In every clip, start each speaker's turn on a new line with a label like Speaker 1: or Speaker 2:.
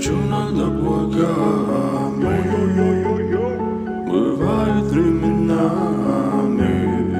Speaker 1: лечу над облаками. Бывает временами.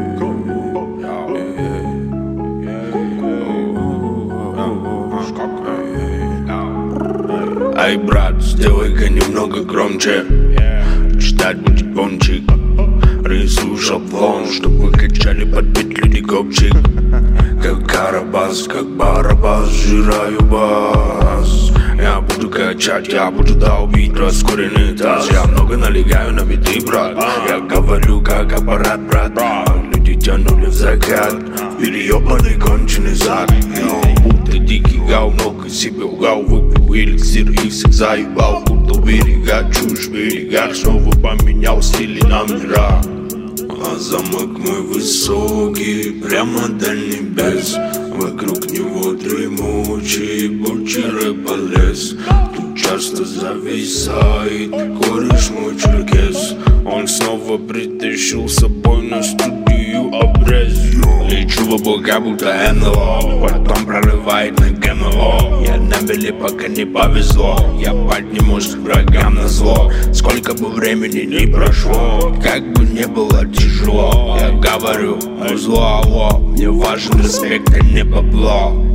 Speaker 1: Ай, брат, сделай-ка немного громче. Читать будет пончик. Рисую шаблон, чтобы качали подбить люди копчик. Как Карабас, как Барабас, сжираю бас. Я буду качать, я буду долбить раскуренный таз. Я много налегаю на биты, брат. Я говорю как аппарат, брат. Люди тянули в закат, переёбанный конченый зад. Будто дикий гау, много себе угал. Выпил эликсир и всех заебал. Будто берега, чушь в берегах. Снова поменял стили номера. А замок мой высокий, прямо до небес. Вокруг него дремучий бучий полез. Тут часто зависает кореш мой черкес. Он снова притащил с собой на студию обрез. Лечу в облака, будто НЛО, потом прорывает на ГМО. Я на беле, пока не повезло. Я поднимусь к врагам на зло. Сколько бы времени ни прошло, как бы не было тяжело. Я говорю, музло, алло, мне важен респект, а не бабло.